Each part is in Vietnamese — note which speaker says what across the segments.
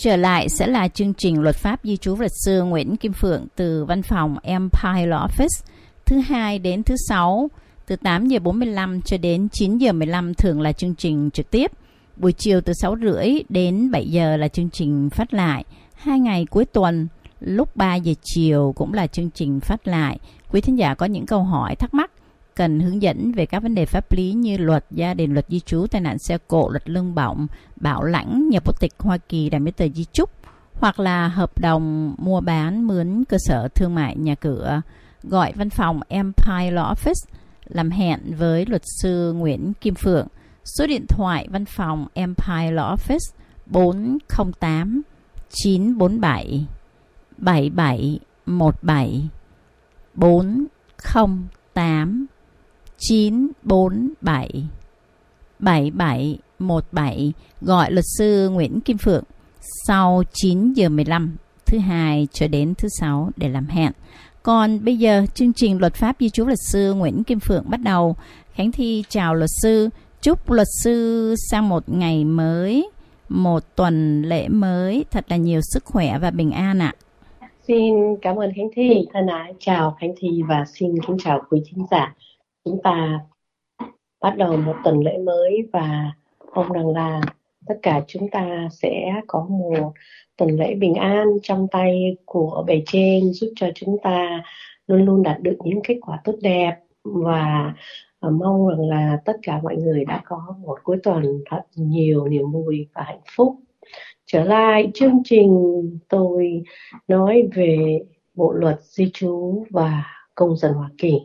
Speaker 1: Trở lại sẽ là chương trình luật pháp di trú luật sư Nguyễn Kim Phượng từ văn phòng Empire Law Office, thứ hai đến thứ sáu từ 8 giờ 45 cho đến 9 giờ 15 thường là chương trình trực tiếp. Buổi chiều từ 6 rưỡi đến 7 giờ là chương trình phát lại. 2 ngày cuối tuần lúc 3 giờ chiều cũng là chương trình phát lại. Quý thính giả có những câu hỏi thắc mắc cần hướng dẫn về các vấn đề pháp lý như luật gia đình, luật di trú, tai nạn xe cộ, luật lương bổng, bảo lãnh, nhập quốc tịch Hoa Kỳ, làm giấy tờ di chúc, hoặc là hợp đồng mua bán mướn cơ sở thương mại nhà cửa, gọi văn phòng Empire Law Office làm hẹn với luật sư Nguyễn Kim Phượng. Số điện thoại văn phòng Empire Law Office 408 947 7717 408 947 7717, gọi luật sư Nguyễn Kim Phượng sau 9 giờ 15 thứ hai cho đến thứ sáu để làm hẹn. Còn bây giờ chương trình luật pháp di trú luật sư Nguyễn Kim Phượng bắt đầu. Khánh Thi chào luật sư, chúc luật sư sang một ngày mới, một tuần lễ mới thật là nhiều sức khỏe và bình an ạ.
Speaker 2: Xin cảm ơn Khánh Thi. Thân ái chào Khánh Thi và xin kính chào quý thính giả. Chúng ta bắt đầu một tuần lễ mới và mong rằng là tất cả chúng ta sẽ có một tuần lễ bình an trong tay của bề trên, giúp cho chúng ta luôn luôn đạt được những kết quả tốt đẹp, và mong rằng là tất cả mọi người đã có một cuối tuần thật nhiều niềm vui và hạnh phúc. Trở lại chương trình, tôi nói về bộ luật di trú và công dân Hoa Kỳ.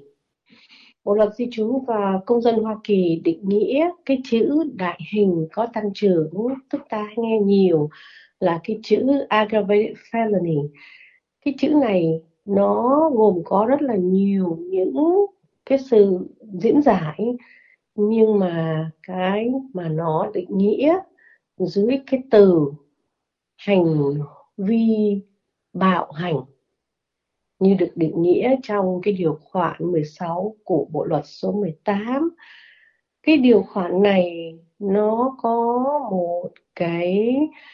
Speaker 2: Bộ luật di trú và công dân Hoa Kỳ định nghĩa cái chữ đại hình có tăng trưởng, tức ta nghe nhiều là cái chữ aggravated felony. Cái chữ này nó gồm có rất là nhiều những cái sự diễn giải, nhưng mà cái mà nó định nghĩa dưới cái từ hành vi bạo hành như được định nghĩa trong cái điều khoản 16 của Bộ luật số 18. Cái điều khoản này nó có một cái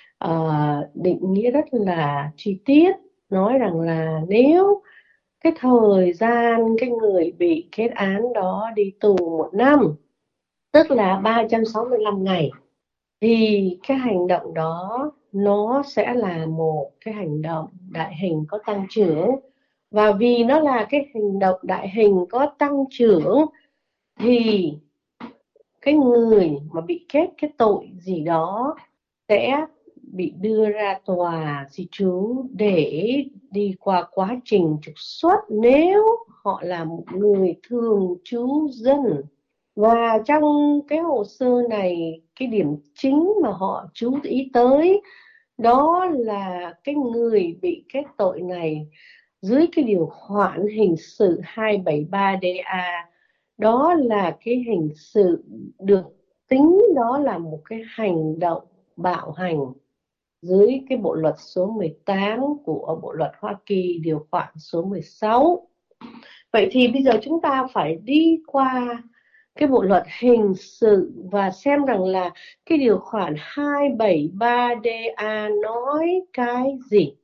Speaker 2: định nghĩa rất là chi tiết, nói rằng là nếu cái thời gian cái người bị kết án đó đi tù 1 năm, tức là 365 ngày, thì cái hành động đó nó sẽ là một cái hành động đại hình có tăng trưởng. Và vì nó là cái hành động đại hình có tăng trưởng thì cái người mà bị kết cái tội gì đó sẽ bị đưa ra tòa di trú để đi qua quá trình trục xuất nếu họ là một người thường trú dân. Và trong cái hồ sơ này, cái điểm chính mà họ chú ý tới đó là cái người bị kết tội này dưới cái điều khoản hình sự 273DA, đó là cái hình sự được tính đó là một cái hành động bạo hành dưới cái bộ luật số 18 của Bộ luật Hoa Kỳ, điều khoản số 16. Vậy thì bây giờ chúng ta phải đi qua cái bộ luật hình sự và xem rằng là cái điều khoản 273DA nói cái gì.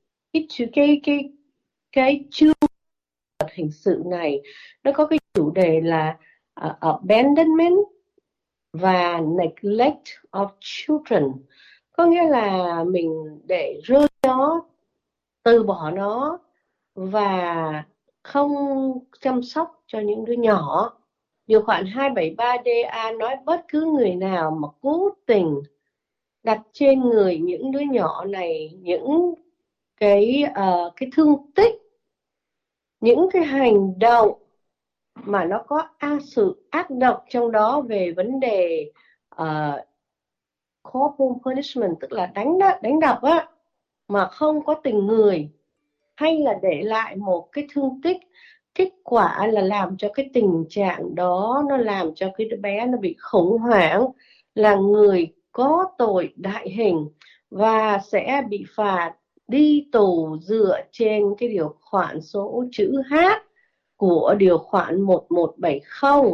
Speaker 2: Cái chương luật hình sự này nó có cái chủ đề là abandonment và neglect of children, có nghĩa là mình để rơi nó, từ bỏ nó và không chăm sóc cho những đứa nhỏ. Điều khoản 273DA nói bất cứ người nào mà cố tình đặt trên người những đứa nhỏ này những cái thương tích, những cái hành động mà nó có sự ác độc trong đó về vấn đề corporal punishment, tức là đánh đập á, mà không có tình người, hay là để lại một cái thương tích, kết quả là làm cho cái tình trạng đó nó làm cho cái đứa bé nó bị khủng hoảng, là người có tội đại hình và sẽ bị phạt đi tù dựa trên cái điều khoản số chữ H của điều khoản 1170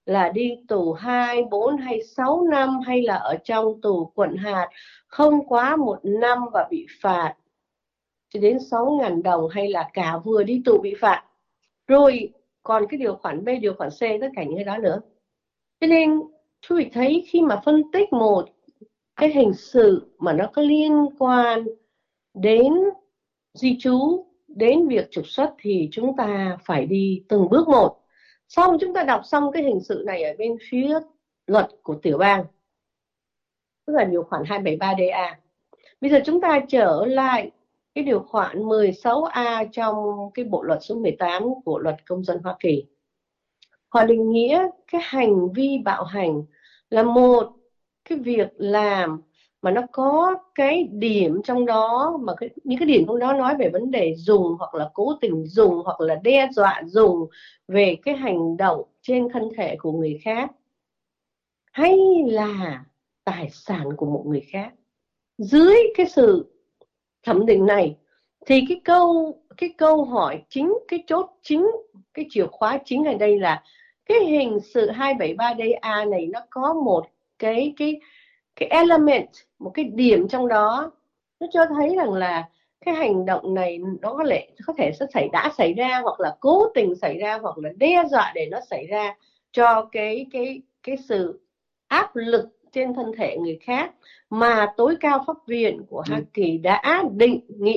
Speaker 2: là đi tù 2, 4 hay 6 năm, hay là ở trong tù quận hạt không quá 1 năm và bị phạt cho đến 6.000 đồng, hay là cả vừa đi tù bị phạt. Rồi còn cái điều khoản B, điều khoản C, tất cả những cái đó nữa. Cho nên chú vị thấy khi mà phân tích một cái hình sự mà nó có liên quan đến di trú, đến việc trục xuất, thì chúng ta phải đi từng bước một. Xong chúng ta đọc xong cái hình sự này ở bên phía luật của tiểu bang, tức là điều khoản 273DA. Bây giờ chúng ta trở lại cái điều khoản 16A trong cái bộ luật số 18 của luật công dân Hoa Kỳ. Họ định nghĩa cái hành vi bạo hành là một cái việc làm mà nó có cái điểm trong đó, mà những cái điểm trong đó nói về vấn đề dùng hoặc là cố tình dùng hoặc là đe dọa dùng về cái hành động trên thân thể của người khác hay là tài sản của một người khác. Dưới cái sự thẩm định này thì cái câu hỏi chính, cái chốt chính, cái chìa khóa chính ở đây là cái hình sự 273DA này nó có một cái element, một cái điểm trong đó nó cho thấy rằng là cái hành động này nó có thể đã xảy ra, hoặc là cố tình xảy ra, hoặc là đe dọa để nó xảy ra, cho cái sự áp lực trên thân thể người khác mà tối cao pháp viện của Hoa Kỳ đã định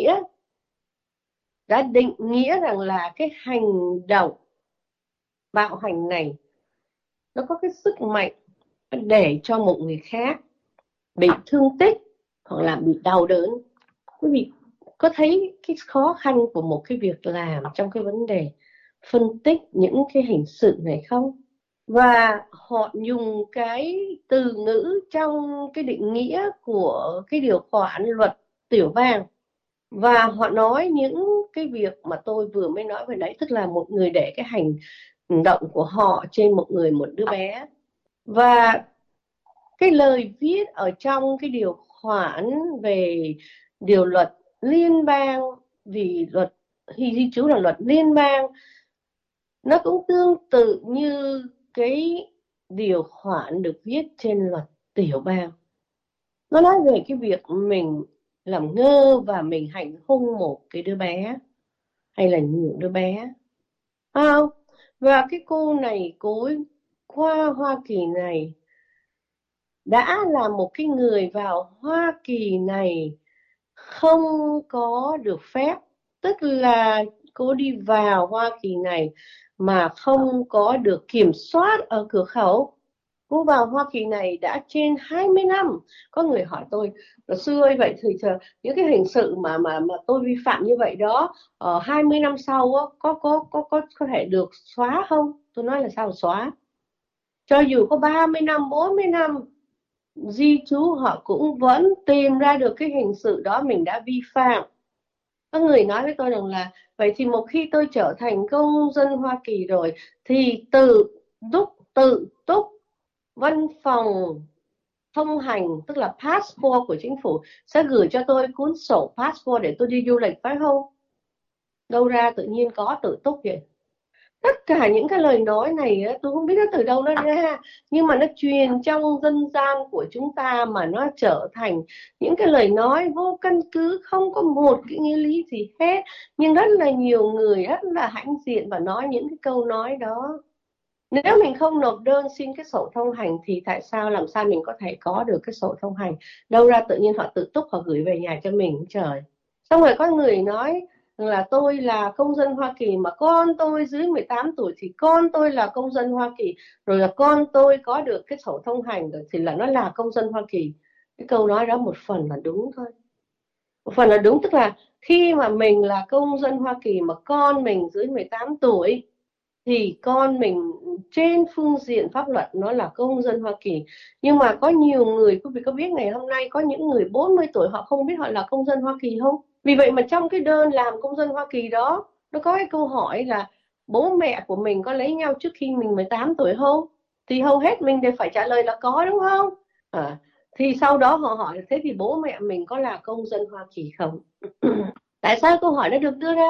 Speaker 2: nghĩa rằng là cái hành động bạo hành này nó có cái sức mạnh để cho một người khác bị thương tích hoặc là bị đau đớn. Quý vị có thấy cái khó khăn của một cái việc làm trong cái vấn đề phân tích những cái hình sự này không? Và họ dùng cái từ ngữ trong cái định nghĩa của cái điều khoản luật tiểu bang, và họ nói những cái việc mà tôi vừa mới nói vừa nãy, tức là một người để cái hành động của họ trên một đứa bé. Và cái lời viết ở trong cái điều khoản về điều luật liên bang, vì luật di trú là luật liên bang, nó cũng tương tự như cái điều khoản được viết trên luật tiểu bang. Nó nói về cái việc mình làm ngơ và mình hành hung một cái đứa bé hay là những đứa bé. Không? Và cái cô này, cô ấy qua Hoa Kỳ này, đã là một cái người vào Hoa Kỳ này không có được phép, tức là cô đi vào Hoa Kỳ này mà không có được kiểm soát ở cửa khẩu. Cô vào Hoa Kỳ này đã trên 20 năm. Có người hỏi tôi, luật sư ơi, vậy thì những cái hình sự mà tôi vi phạm như vậy đó, 20 năm sau có thể được xóa không? Tôi nói là sao xóa? Cho dù có 30 năm, 40 năm di trú, họ cũng vẫn tìm ra được cái hình sự đó mình đã vi phạm. Có người nói với tôi rằng là vậy thì một khi tôi trở thành công dân Hoa Kỳ rồi thì tự túc văn phòng thông hành, tức là passport của chính phủ sẽ gửi cho tôi cuốn sổ passport để tôi đi du lịch, phải không? Đâu ra tự nhiên có tự túc vậy? Tất cả những cái lời nói này tôi không biết nó từ đâu nó ra, nhưng mà nó truyền trong dân gian của chúng ta mà nó trở thành những cái lời nói vô căn cứ, không có một cái nghĩa lý gì hết, nhưng rất là nhiều người rất là hãnh diện và nói những cái câu nói đó. Nếu mình không nộp đơn xin cái sổ thông hành thì làm sao mình có thể có được cái sổ thông hành? Đâu ra tự nhiên họ tự túc, họ gửi về nhà cho mình, trời. Xong rồi có người nói là tôi là công dân Hoa Kỳ mà con tôi dưới 18 tuổi thì con tôi là công dân Hoa Kỳ, rồi là con tôi có được cái sổ thông hành rồi thì là nó là công dân Hoa Kỳ. Cái câu nói đó một phần là đúng thôi. Một phần là đúng, tức là khi mà mình là công dân Hoa Kỳ mà con mình dưới 18 tuổi thì con mình trên phương diện pháp luật nó là công dân Hoa Kỳ. Nhưng mà có nhiều người, quý vị có biết ngày hôm nay có những người 40 tuổi họ không biết họ là công dân Hoa Kỳ không? Vì vậy mà trong cái đơn làm công dân Hoa Kỳ đó, nó có cái câu hỏi là bố mẹ của mình có lấy nhau trước khi mình 18 tuổi không? Thì hầu hết mình đều phải trả lời là có, đúng không? Thì sau đó họ hỏi thế thì bố mẹ mình có là công dân Hoa Kỳ không? Tại sao câu hỏi nó được đưa ra?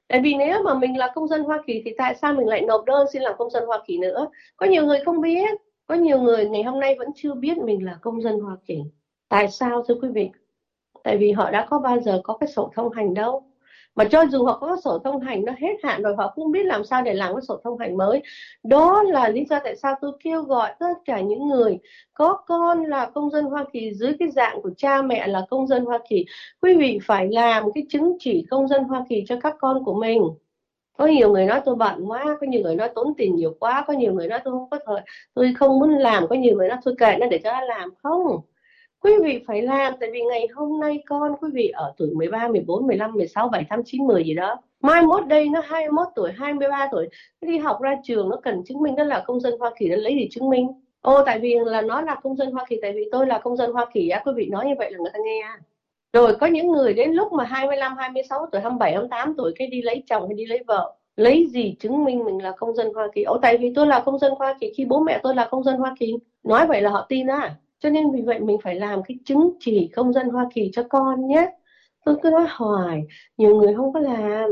Speaker 2: Tại vì nếu mà mình là công dân Hoa Kỳ thì tại sao mình lại nộp đơn xin làm công dân Hoa Kỳ nữa? Có nhiều người không biết, có nhiều người ngày hôm nay vẫn chưa biết mình là công dân Hoa Kỳ. Tại sao thưa quý vị? Tại vì họ đã có bao giờ có cái sổ thông hành đâu. Mà cho dù họ có sổ thông hành nó hết hạn rồi, họ không biết làm sao để làm cái sổ thông hành mới. Đó là lý do tại sao tôi kêu gọi tất cả những người có con là công dân Hoa Kỳ dưới cái dạng của cha mẹ là công dân Hoa Kỳ. Quý vị phải làm cái chứng chỉ công dân Hoa Kỳ cho các con của mình. Có nhiều người nói tôi bận quá, có nhiều người nói tốn tiền nhiều quá, có nhiều người nói tôi không có thời, tôi không muốn làm, có nhiều người nói thôi kệ nó để cho nó làm. Không, quý vị phải làm, tại vì ngày hôm nay con quý vị ở tuổi 13, 14, 15, 16, 7, 8, 9, 10 gì đó. Mai mốt đây nó 21 tuổi, 23 tuổi, nó đi học ra trường nó cần chứng minh nó là công dân Hoa Kỳ, nó lấy gì chứng minh? Tại vì là nó là công dân Hoa Kỳ, tại vì tôi là công dân Hoa Kỳ á, quý vị nói như vậy là người ta nghe. Rồi có những người đến lúc mà 25, 26 tuổi, 27, 28 tuổi cái đi lấy chồng hay đi lấy vợ, lấy gì chứng minh mình là công dân Hoa Kỳ? Tại vì tôi là công dân Hoa Kỳ khi bố mẹ tôi là công dân Hoa Kỳ. Nói vậy là họ tin à? Cho nên vì vậy mình phải làm cái chứng chỉ công dân Hoa Kỳ cho con nhé. Tôi cứ nói hoài, nhiều người không có làm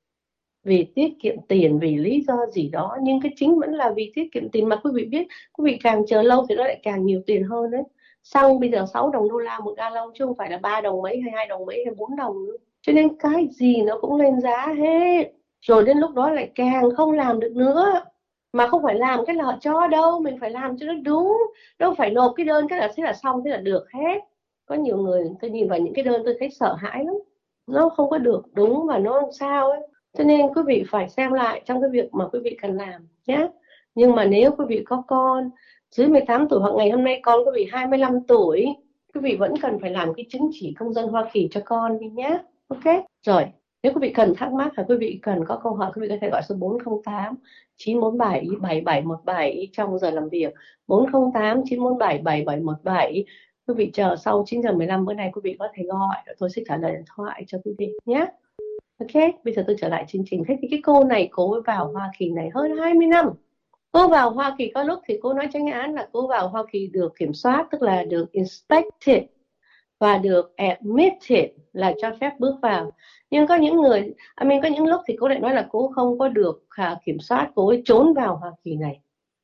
Speaker 2: vì tiết kiệm tiền, vì lý do gì đó, nhưng cái chính vẫn là vì tiết kiệm tiền. Mà quý vị biết, quý vị càng chờ lâu thì nó lại càng nhiều tiền hơn đấy. Xăng bây giờ 6 đồng đô la một gallon chứ không phải là 3 đồng mấy hay 2 đồng mấy hay 4 đồng nữa. Cho nên cái gì nó cũng lên giá hết. Rồi đến lúc đó lại càng không làm được nữa. Mà không phải làm cái là họ cho đâu, mình phải làm cho nó đúng. Đâu phải nộp cái đơn cái là thế là xong, thế là được hết. Có nhiều người tôi nhìn vào những cái đơn tôi thấy sợ hãi lắm. Nó không có được đúng và nó sao ấy. Cho nên quý vị phải xem lại trong cái việc mà quý vị cần làm nhé. Nhưng mà nếu quý vị có con dưới 18 tuổi hoặc ngày hôm nay con quý vị 25 tuổi, quý vị vẫn cần phải làm cái chứng chỉ công dân Hoa Kỳ cho con đi nhé. Ok. Rồi, nếu quý vị cần thắc mắc hoặc quý vị cần có câu hỏi, quý vị có thể gọi số 408 947 7717 trong giờ làm việc. 408 947 7717. Quý vị chờ sau 9 giờ 15 bữa nay quý vị có thể gọi, tôi sẽ trả lời điện thoại cho quý vị nhé. Ok, bây giờ tôi trở lại chương trình. Thế thì cái cô này cô mới vào Hoa Kỳ này hơn 20 năm. Cô vào Hoa Kỳ có lúc thì cô nói tránh án là cô vào Hoa Kỳ được kiểm soát, tức là được inspected và được admitted là cho phép bước vào. Nhưng có những người, có những lúc thì cô lại nói là cô không có được kiểm soát, cô ấy trốn vào Hoa Kỳ này.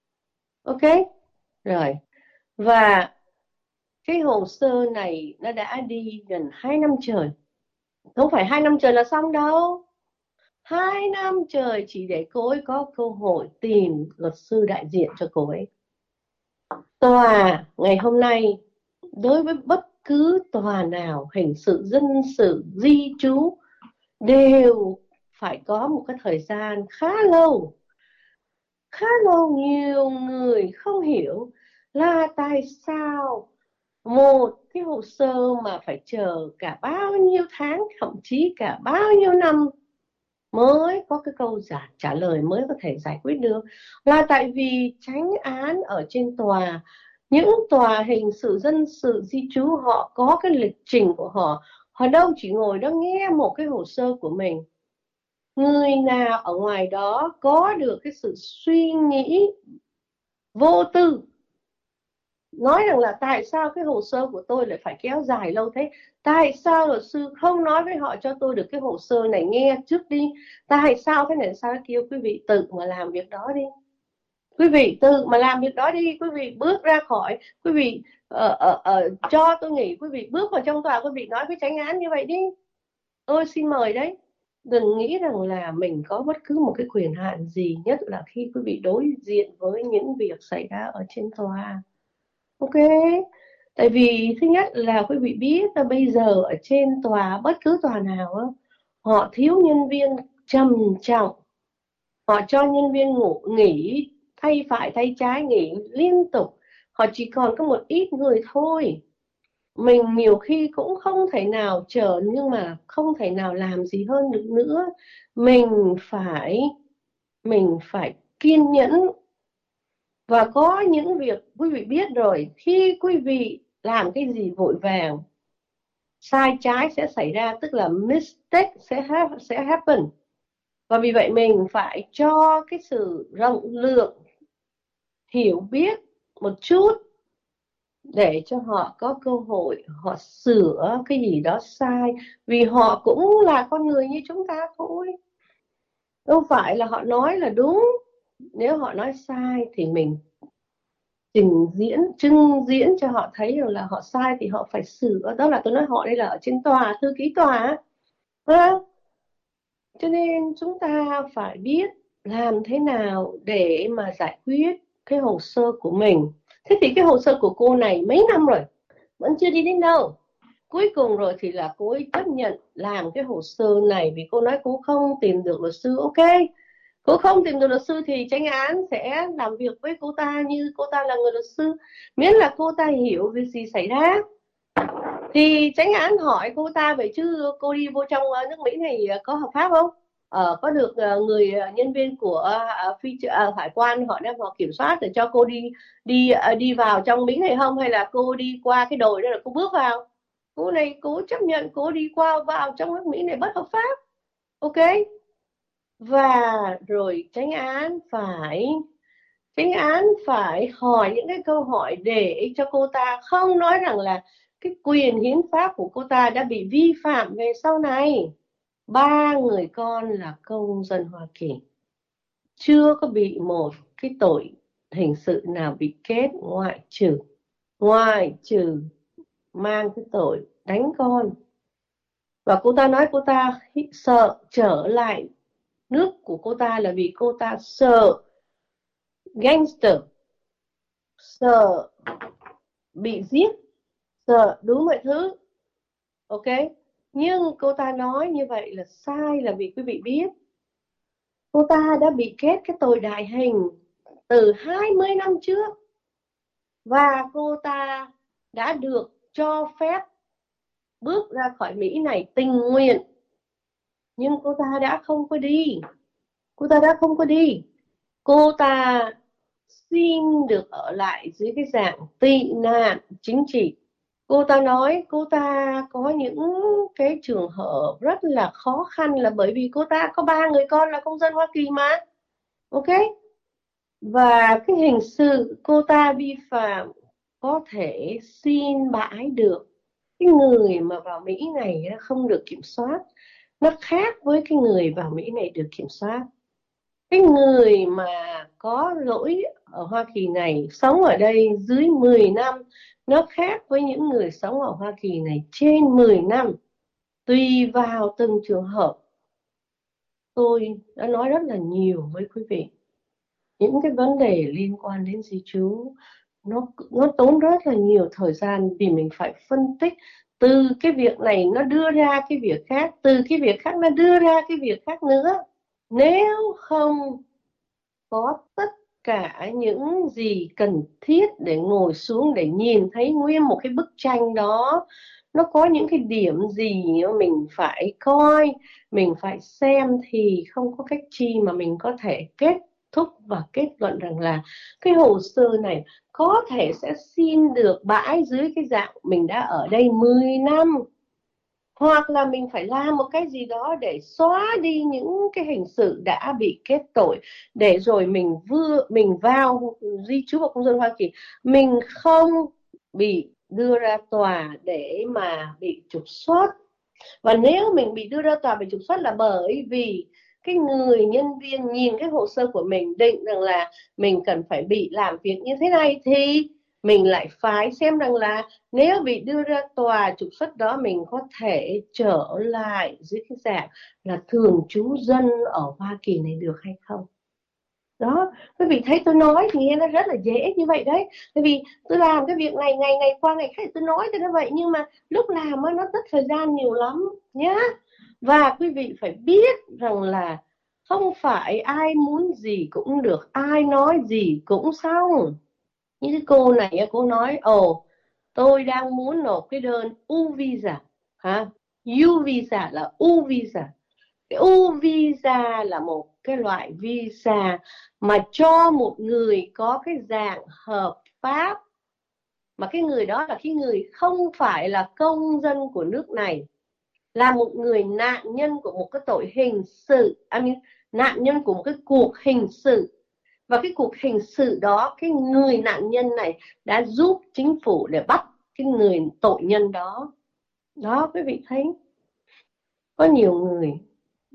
Speaker 2: Ok, rồi. Và cái hồ sơ này nó đã đi gần 2 năm trời. Không phải 2 năm trời là xong đâu. 2 năm trời chỉ để cô ấy có cơ hội tìm luật sư đại diện cho cô ấy. Tòa ngày hôm nay đối với bất cứ tòa nào, hình sự, dân sự, di trú, đều phải có một cái thời gian khá lâu. Nhiều người không hiểu là tại sao một cái hồ sơ mà phải chờ cả bao nhiêu tháng, thậm chí cả bao nhiêu năm mới có cái câu trả lời, mới có thể giải quyết được. Là tại vì chánh án ở trên tòa, những tòa hình sự, dân sự, di trú, họ có cái lịch trình của họ. Họ đâu chỉ ngồi đó nghe một cái hồ sơ của mình. Người nào ở ngoài đó có được cái sự suy nghĩ vô tư, nói rằng là tại sao cái hồ sơ của tôi lại phải kéo dài lâu thế? Tại sao luật sư không nói với họ cho tôi được cái hồ sơ này nghe trước đi? Tại sao thế này sao kêu? Quý vị tự mà làm việc đó đi. Quý vị tự mà làm việc đó đi. Quý vị bước ra khỏi, quý vị cho tôi nghỉ, quý vị bước vào trong tòa, quý vị nói với chánh án như vậy đi. Tôi xin mời đấy. Đừng nghĩ rằng là mình có bất cứ một cái quyền hạn gì, nhất là khi quý vị đối diện với những việc xảy ra ở trên tòa. Ok, tại vì thứ nhất là quý vị biết là bây giờ ở trên tòa, bất cứ tòa nào á, họ thiếu nhân viên trầm trọng. Họ cho nhân viên nghỉ, thay phải thay trái nghỉ liên tục. Họ chỉ còn có một ít người thôi. Mình nhiều khi cũng không thể nào chờ, nhưng mà không thể nào làm gì hơn được nữa. Mình phải kiên nhẫn. Và có những việc quý vị biết rồi, khi quý vị làm cái gì vội vàng, sai trái sẽ xảy ra, tức là mistake sẽ happen. Và vì vậy mình phải cho cái sự rộng lượng, hiểu biết một chút để cho họ có cơ hội họ sửa cái gì đó sai, vì họ cũng là con người như chúng ta thôi. Đâu phải là họ nói là đúng. Nếu họ nói sai thì mình trưng diễn cho họ thấy rằng là họ sai thì họ phải sửa. Đó là tôi nói họ đây là ở trên tòa, thư ký tòa á. Cho nên chúng ta phải biết làm thế nào để mà giải quyết cái hồ sơ của mình. Thế thì cái hồ sơ của cô này mấy năm rồi vẫn chưa đi đến đâu. Cuối cùng rồi thì là cô ấy chấp nhận làm cái hồ sơ này vì cô nói cô không tìm được luật sư. Ok, cô không tìm được luật sư thì chánh án sẽ làm việc với cô ta như cô ta là người luật sư, miễn là cô ta hiểu việc gì xảy ra. Thì chánh án hỏi cô ta vậy chứ cô đi vô trong nước Mỹ này có hợp pháp không? Có được người nhân viên của hải quan họ đem họ kiểm soát để cho cô đi vào trong Mỹ này không, hay là cô đi qua cái đồi đó là cô bước vào? Cô này cô chấp nhận cô đi qua vào trong nước Mỹ này bất hợp pháp. Ok, và rồi chánh án phải hỏi những cái câu hỏi để cho cô ta không nói rằng là cái quyền hiến pháp của cô ta đã bị vi phạm về sau này. 3 người con là công dân Hoa Kỳ, chưa có bị một cái tội hình sự nào bị kết, ngoại trừ mang cái tội đánh con. Và cô ta nói cô ta sợ trở lại nước của cô ta là vì cô ta sợ gangster, sợ bị giết, sợ đúng mọi thứ. Ok, nhưng cô ta nói như vậy là sai, là vì quý vị biết cô ta đã bị kết cái tội đại hình từ 20 năm trước và cô ta đã được cho phép bước ra khỏi Mỹ này tình nguyện, nhưng cô ta đã không có đi. Cô ta xin được ở lại dưới cái dạng tị nạn chính trị. Cô ta nói cô ta có những cái trường hợp rất là khó khăn là bởi vì cô ta có 3 người con là công dân Hoa Kỳ mà. Ok, và cái hình sự cô ta vi phạm có thể xin bãi được. Cái người mà vào Mỹ này không được kiểm soát, nó khác với cái người vào Mỹ này được kiểm soát. Cái người mà có lỗi ở Hoa Kỳ này sống ở đây dưới 10 năm, nó khác với những người sống ở Hoa Kỳ này trên 10 năm. Tùy vào từng trường hợp. Tôi đã nói rất là nhiều với quý vị. Những cái vấn đề liên quan đến di trú nó tốn rất là nhiều thời gian vì mình phải phân tích từ cái việc này nó đưa ra cái việc khác, từ cái việc khác nó đưa ra cái việc khác nữa. Nếu không có tất cả những gì cần thiết để ngồi xuống để nhìn thấy nguyên một cái bức tranh đó, nó có những cái điểm gì mình phải coi, mình phải xem, thì không có cách chi mà mình có thể kết thúc và kết luận rằng là cái hồ sơ này có thể sẽ xin được bãi dưới cái dạng mình đã ở đây 10 năm. Hoặc là mình phải làm một cái gì đó để xóa đi những cái hình sự đã bị kết tội, để rồi mình vào di trú của công dân Hoa Kỳ, mình không bị đưa ra tòa để mà bị trục xuất. Và nếu mình bị đưa ra tòa bị trục xuất là bởi vì cái người nhân viên nhìn cái hồ sơ của mình định rằng là mình cần phải bị làm việc như thế này, thì mình lại phải xem rằng là nếu bị đưa ra tòa trục xuất đó, mình có thể trở lại dưới cái dạng là thường trú dân ở Hoa Kỳ này được hay không. Đó, quý vị thấy tôi nói thì nghe nó rất là dễ như vậy đấy. Bởi vì tôi làm cái việc này ngày này qua ngày khác tôi nói cho nó vậy, nhưng mà lúc làm nó mất thời gian nhiều lắm nhá. Và quý vị phải biết rằng là không phải ai muốn gì cũng được, ai nói gì cũng xong. Như cái cô này cô nói tôi đang muốn nộp cái đơn U visa hả? U visa là U visa. Cái U visa là một cái loại visa mà cho một người có cái dạng hợp pháp, mà cái người đó là cái người không phải là công dân của nước này, là một người nạn nhân của một cái tội hình sự, nạn nhân của một cái cuộc hình sự. Và cái cuộc hình sự đó, cái người nạn nhân này đã giúp chính phủ để bắt cái người tội nhân đó. Đó, quý vị thấy có nhiều người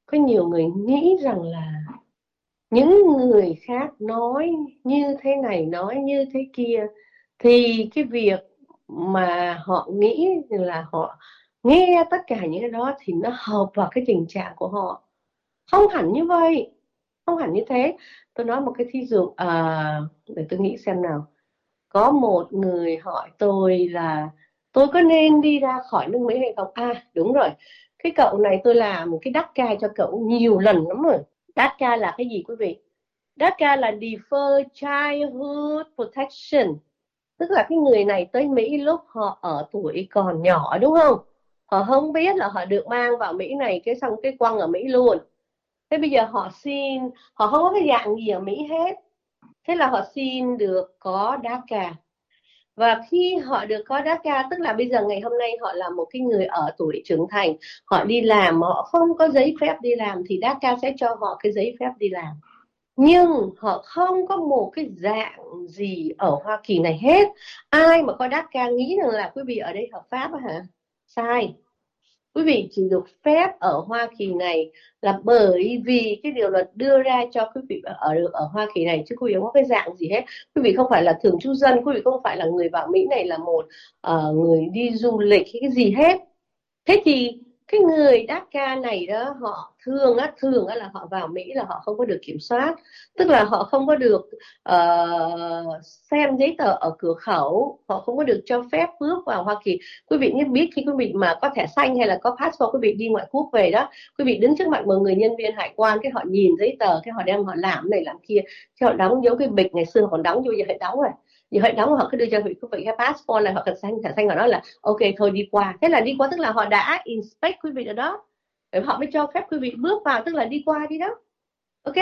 Speaker 2: có nhiều người nghĩ rằng là những người khác nói như thế này, nói như thế kia, thì cái việc mà họ nghĩ là họ nghe tất cả những cái đó thì nó hợp vào cái tình trạng của họ. Không hẳn như vậy, không hẳn như thế. Tôi nói một cái thí dụ, để tôi nghĩ xem nào. Có một người hỏi tôi là tôi có nên đi ra khỏi nước Mỹ hay không. Đúng rồi, cái cậu này tôi làm cái DACA cho cậu nhiều lần lắm rồi. DACA là cái gì quý vị? DACA là Deferred Childhood Protection, tức là cái người này tới Mỹ lúc họ ở tuổi còn nhỏ, đúng không? Họ không biết là họ được mang vào Mỹ này, cái xong cái quăng ở Mỹ luôn. Thế bây giờ họ xin, họ không có cái dạng gì ở Mỹ hết, thế là họ xin được có DACA. Và khi họ được có DACA, tức là bây giờ ngày hôm nay họ là một cái người ở tuổi trưởng thành, họ đi làm mà họ không có giấy phép đi làm thì DACA sẽ cho họ cái giấy phép đi làm. Nhưng họ không có một cái dạng gì ở Hoa Kỳ này hết. Ai mà có DACA nghĩ rằng là quý vị ở đây hợp pháp hả? Sai. Quý vị chỉ được phép ở Hoa Kỳ này là bởi vì cái điều luật đưa ra cho quý vị ở được ở Hoa Kỳ này, chứ quý vị không có cái dạng gì hết. Quý vị không phải là thường trú dân, quý vị không phải là người vào Mỹ này là một người đi du lịch hay cái gì hết. Thế thì cái người DACA này đó, họ thường là họ vào Mỹ là họ không có được kiểm soát, tức là họ không có được xem giấy tờ ở cửa khẩu, họ không có được cho phép bước vào Hoa Kỳ. Quý vị nên biết, khi quý vị mà có thẻ xanh hay là có passport, quý vị đi ngoại quốc về đó, quý vị đứng trước mặt một người nhân viên hải quan, cái họ nhìn giấy tờ, cái họ đem họ làm này làm kia, cái họ đóng dấu cái bịch, ngày xưa còn đóng vô, giờ phải đóng rồi. Giờ họ đóng, họ cứ đưa cho quý vị cái passport này hoặc là thẻ xanh, họ nói là ok thôi đi qua. Thế là đi qua tức là họ đã inspect quý vị ở đó, rồi họ mới cho phép quý vị bước vào, tức là đi qua đi đó. Ok.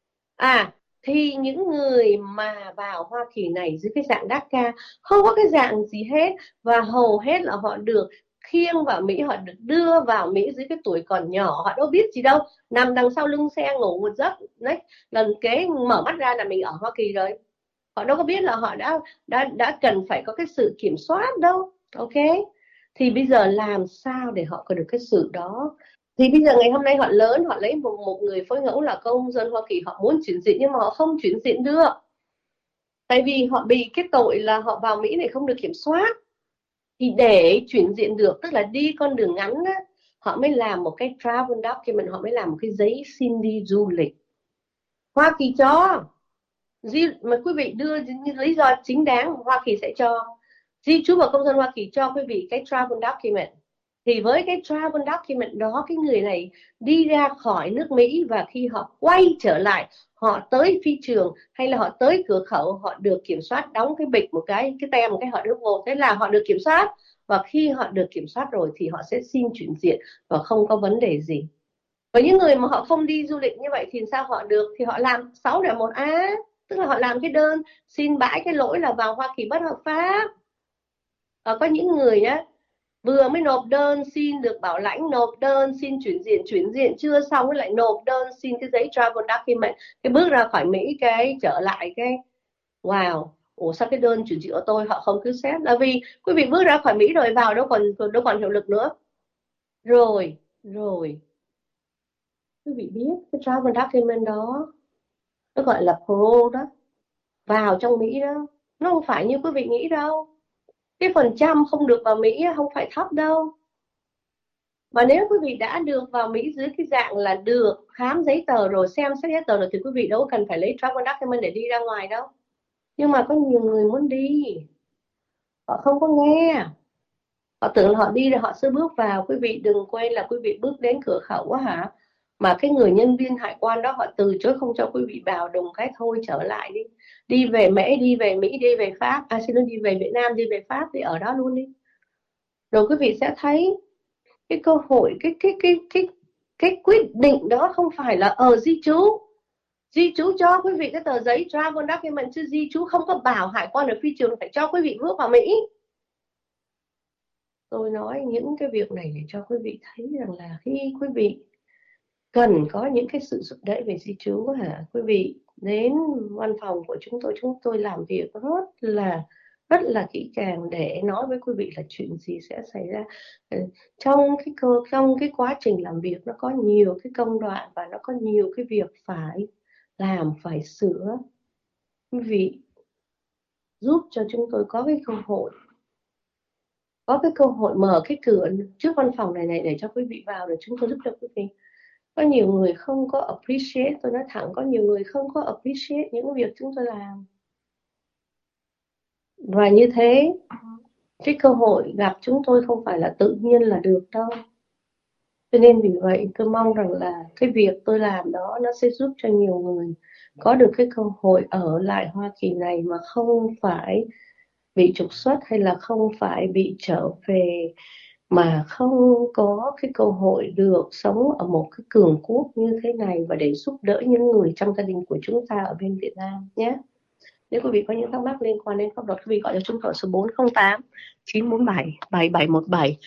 Speaker 2: Thì những người mà vào Hoa Kỳ này dưới cái dạng DACA, không có cái dạng gì hết, và hầu hết là họ được khiêng vào Mỹ, họ được đưa vào Mỹ dưới cái tuổi còn nhỏ, họ đâu biết gì đâu, nằm đằng sau lưng xe ngủ một giấc, đấy, lần kế mở mắt ra là mình ở Hoa Kỳ rồi. Họ đâu có biết là họ đã cần phải có cái sự kiểm soát đâu. Ok. Thì bây giờ làm sao để họ có được cái sự đó? Thì bây giờ ngày hôm nay họ lớn, họ lấy một người phối ngẫu là công dân Hoa Kỳ, họ muốn chuyển diện nhưng mà họ không chuyển diện được, tại vì họ bị cái tội là họ vào Mỹ này không được kiểm soát. Thì để chuyển diện được, tức là đi con đường ngắn á, họ mới làm một cái travel document, họ mới làm một cái giấy xin đi du lịch. Hoa Kỳ cho, mà quý vị đưa lý do chính đáng, Hoa Kỳ sẽ cho. Di trú và công dân Hoa Kỳ cho quý vị cái travel document. Thì với cái travel document đó, cái người này đi ra khỏi nước Mỹ và khi họ quay trở lại, họ tới phi trường hay là họ tới cửa khẩu, họ được kiểm soát, đóng cái bịch một cái tem một cái, họ được vô, thế là họ được kiểm soát. Và khi họ được kiểm soát rồi thì họ sẽ xin chuyển diện và không có vấn đề gì. Với những người mà họ không đi du lịch như vậy thì sao họ được? Thì họ làm 601A, tức là họ làm cái đơn xin bãi cái lỗi là vào Hoa Kỳ bất hợp pháp. Có những người á, vừa mới nộp đơn xin được bảo lãnh, nộp đơn xin chuyển diện chưa xong lại nộp đơn xin cái giấy travel document, cái bước ra khỏi Mỹ cái trở lại cái wow, ủa sao cái đơn chuyển diện của tôi họ không cứ xét? Là vì quý vị bước ra khỏi Mỹ rồi, vào đâu còn hiệu lực nữa. Rồi quý vị biết cái travel document đó, nó gọi là parole đó, vào trong Mỹ đó, nó không phải như quý vị nghĩ đâu. Cái phần trăm không được vào Mỹ không phải thấp đâu. Mà nếu quý vị đã được vào Mỹ dưới cái dạng là được khám giấy tờ rồi, xem xét giấy tờ rồi, thì quý vị đâu cần phải lấy travel document để đi ra ngoài đâu. Nhưng mà có nhiều người muốn đi, họ không có nghe, họ tưởng là họ đi rồi họ sẽ bước vào. Quý vị đừng quên là quý vị bước đến cửa khẩu á hả, mà cái người nhân viên hải quan đó họ từ chối không cho quý vị vào, đùng cái thôi trở lại đi, đi về Mỹ, đi về Mỹ, đi về Pháp, xin lỗi, đi về Việt Nam, đi về Pháp, thì ở đó luôn đi. Rồi quý vị sẽ thấy cái cơ hội, cái quyết định đó không phải là ở di trú cho quý vị cái tờ giấy travel document, chứ di trú không có bảo hải quan ở phi trường phải cho quý vị bước vào Mỹ. Tôi nói những cái việc này để cho quý vị thấy rằng là khi quý vị cần có những cái sự giúp đỡ về di trú quý vị đến văn phòng của chúng tôi làm việc rất là rất là kỹ càng để nói với quý vị là chuyện gì sẽ xảy ra. Trong cái quá trình làm việc nó có nhiều cái công đoạn và nó có nhiều cái việc phải làm, phải sửa. Quý vị giúp cho chúng tôi có cái cơ hội mở cái cửa trước văn phòng này để cho quý vị vào, để chúng tôi giúp cho quý vị. Có nhiều người không có appreciate, tôi nói thẳng, có nhiều người không có appreciate những việc chúng tôi làm. Và như thế, cái cơ hội gặp chúng tôi không phải là tự nhiên là được đâu. Cho nên vì vậy tôi mong rằng là cái việc tôi làm đó nó sẽ giúp cho nhiều người có được cái cơ hội ở lại Hoa Kỳ này mà không phải bị trục xuất hay là không phải bị trở về, mà không có cái cơ hội được sống ở một cái cường quốc như thế này và để giúp đỡ những người trong gia đình của chúng ta ở bên Việt Nam nhé. Nếu quý vị có những thắc mắc liên quan đến pháp luật, quý vị gọi cho chúng tôi số 408 947 7717,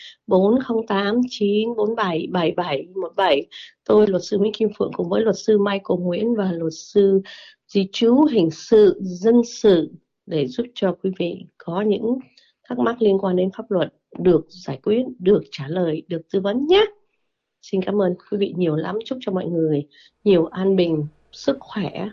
Speaker 2: 408 947 7717. Tôi luật sư Nguyễn Kim Phượng cùng với luật sư Michael Nguyễn và luật sư di trú hình sự dân sự để giúp cho quý vị có những thắc mắc liên quan đến pháp luật được giải quyết, được trả lời, được tư vấn nhé. Xin cảm ơn quý vị nhiều lắm. Chúc cho mọi người nhiều an bình, sức khỏe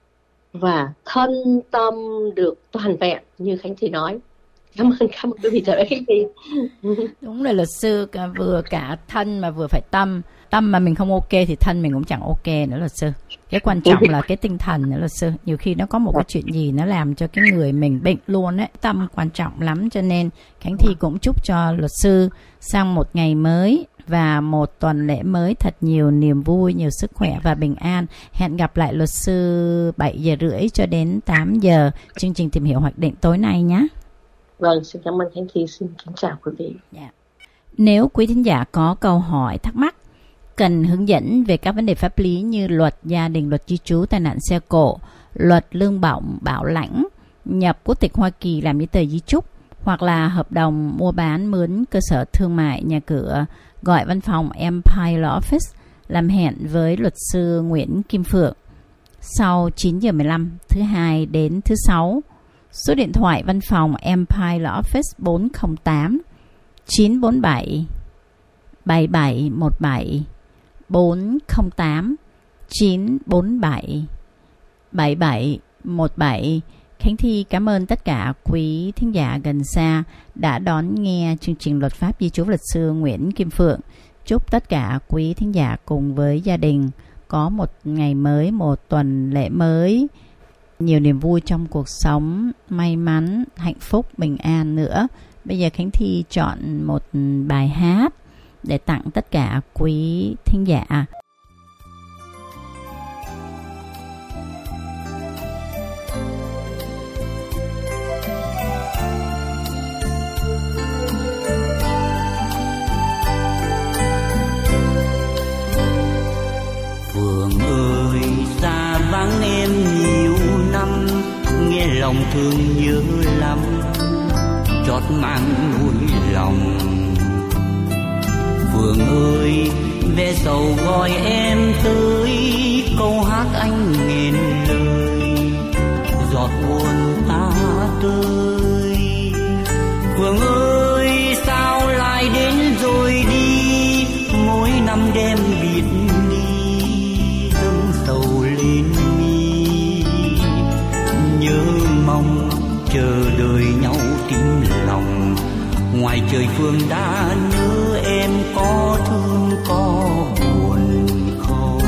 Speaker 2: và thân tâm được toàn vẹn như Khánh Thị nói. Cảm ơn quý vị. Chào Khánh Thị.
Speaker 1: Đúng là luật sư vừa cả thân mà vừa phải tâm. Tâm mà mình không ok thì thân mình cũng chẳng ok nữa luật sư. Cái quan trọng là cái tinh thần nữa luật sư. Nhiều khi nó có một cái chuyện gì nó làm cho cái người mình bệnh luôn ấy. Tâm quan trọng lắm, cho nên Khánh Thị cũng chúc cho luật sư sang một ngày mới và một tuần lễ mới thật nhiều niềm vui, nhiều sức khỏe và bình an. Hẹn gặp lại luật sư 7:30 cho đến 8 giờ chương trình Tìm Hiểu Hoạch Định tối nay nhé.
Speaker 2: Vâng, xin cảm ơn Khánh Thị, xin kính chào quý vị.
Speaker 1: Nếu quý thính giả có câu hỏi thắc mắc, cần hướng dẫn về các vấn đề pháp lý như luật gia đình, luật di trú, tai nạn xe cộ, luật lương bổng, bảo lãnh, nhập quốc tịch Hoa Kỳ, làm giấy tờ di trúc, hoặc là hợp đồng mua bán mướn cơ sở thương mại, nhà cửa, gọi văn phòng Empire Law Office, làm hẹn với luật sư Nguyễn Kim Phượng sau 9:15 thứ Hai đến thứ Sáu. Số điện thoại văn phòng Empire Law Office 408 947 7717, 408 947 7717. Khánh Thi cảm ơn tất cả quý thính giả gần xa đã đón nghe chương trình Luật pháp di trú luật sư Nguyễn Kim Phượng. Chúc tất cả quý thính giả cùng với gia đình có một ngày mới, một tuần lễ mới, nhiều niềm vui trong cuộc sống, may mắn, hạnh phúc, bình an nữa. Bây giờ Khánh Thi chọn một bài hát để tặng tất cả quý thính giả.
Speaker 3: Phượng ơi, xa vắng em nhiều năm, nghe lòng thương nhớ lắm, chót mang vui lòng. Phượng ơi, ve sầu gọi em tới, câu hát anh nghẹn lời, giọt buồn ta tươi. Phượng ơi, sao lại đến rồi đi, mỗi năm đêm biệt ly, dâng sầu lên mi. Nhớ mong chờ đợi nhau tim lòng, ngoài trời phương đã nhớ em có thương có buồn không.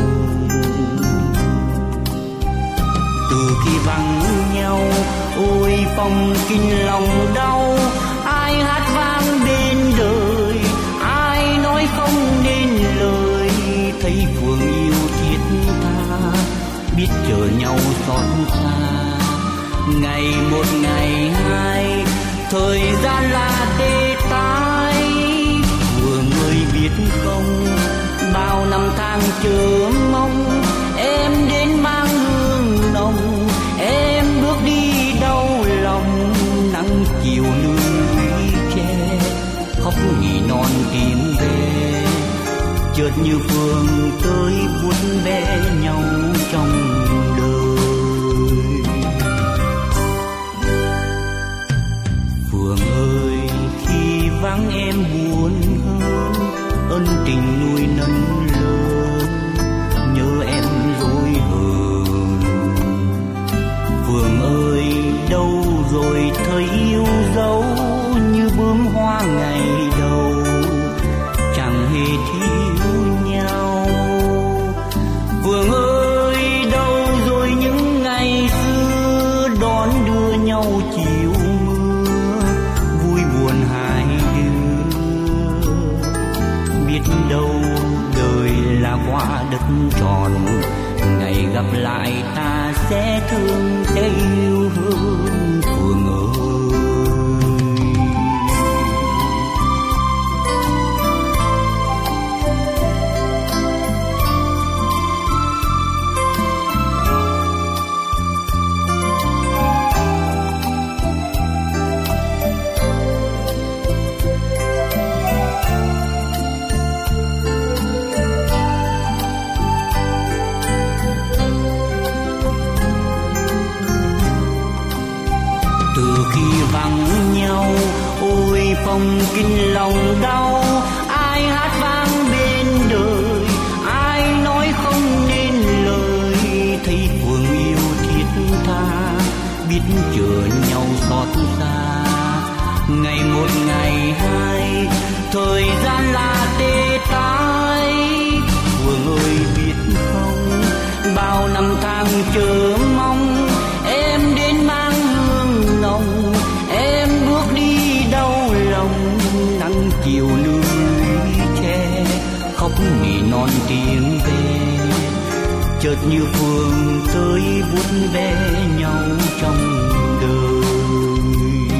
Speaker 3: Từ khi vắng nhau ôi phong kinh lòng đau, ai hát vang bên đời, ai nói không nên lời. Thấy Phượng yêu thiết tha, biết chờ nhau xót xa. Ngày một ngày hai, thời gian là tê tái. Phượng ơi biết không, bao năm tháng chờ mong, em đến mang hương nồng, em bước đi đau lòng. Nắng chiều nương thủy tre, khóc nghỉ non tìm về, chợt như Phượng tới vuốt ve nhau trong đời. vắng em buồn hơn, ân tình nuôi nấng lớn, nhớ em dối hờn. Phượng ơi đâu rồi thời yêu dấu, như bướm hoa ngày đầu chẳng hề thiếu nhau. Phượng ơi đâu rồi những ngày xưa đón đưa nhau chiều mưa, vui buồn hai đứa. Biết đâu đời là quả đất tròn, ngày gặp lại ta sẽ thương sẽ yêu hơn Phượng ơi. Vắng nhau ôi phong kinh lòng đau, ai hát vang bên đời, ai nói không nên lời. Thấy Phượng yêu thiết tha, biết chờ nhau xót xa. Ngày một ngày hai, thời gian là tê tái. Phượng ơi biết không, bao năm tháng chờ mong em đến mang hương nồng. Em bước đi đau lòng, nắng chiều lưới tre, khóc nỉ non tiếng ve. Chợt như phương tới vuốt ve nhau trong đời.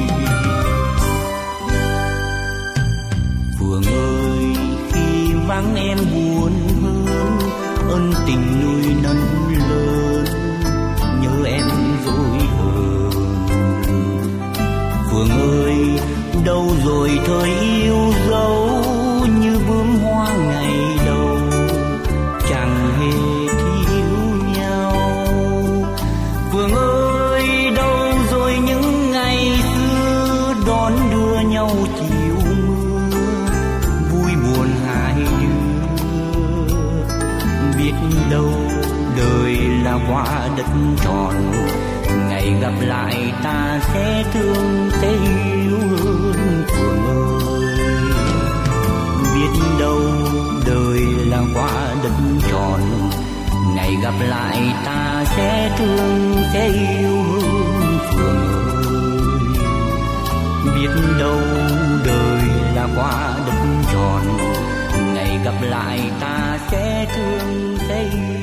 Speaker 3: Phượng ơi khi vắng em buồn hơn, ân tình nuôi nấng lớn, nhớ em dối hờn. Phượng ơi đâu rồi thời yêu dấu, như bướm hoa ngày đầu chẳng hề thiếu nhau. Phượng ơi đâu rồi những ngày xưa đón đưa nhau chiều mưa, vui buồn hai đứa. Biết đâu đời là quả đất tròn, ngày gặp lại ta sẽ thương sẽ yêu hơn Phượng ơi. Biết đâu đời là quả đất tròn, ngày gặp lại ta sẽ thương sẽ yêu hơn Phượng ơi. Biết đâu đời là quả đất tròn, ngày gặp lại ta sẽ thương sẽ yêu.